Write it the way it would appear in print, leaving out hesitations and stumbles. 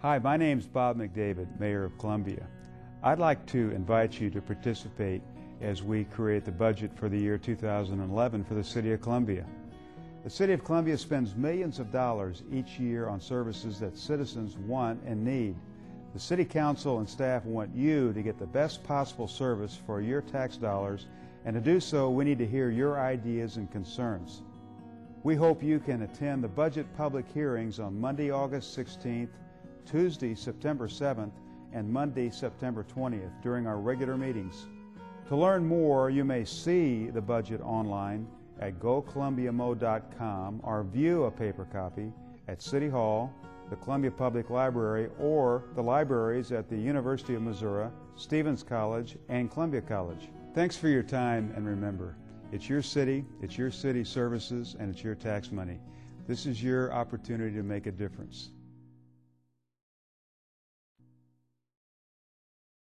Hi, my name's Bob McDavid, Mayor of Columbia. I'd like to invite you to participate as we create the budget for the year 2011 for the City of Columbia. The City of Columbia spends millions of dollars each year on services that citizens want and need. The City Council and staff want you to get the best possible service for your tax dollars, and to do so we need to hear your ideas and concerns. We hope you can attend the budget public hearings on Monday, August 16th, Tuesday, September 7th, and Monday, September 20th during our regular meetings. To learn more, you may see the budget online at gocolumbiamo.com or view a paper copy at City Hall, the Columbia Public Library, or the libraries at the University of Missouri, Stephens College, and Columbia College. Thanks for your time, and remember, it's your city services, and it's your tax money. This is your opportunity to make a difference.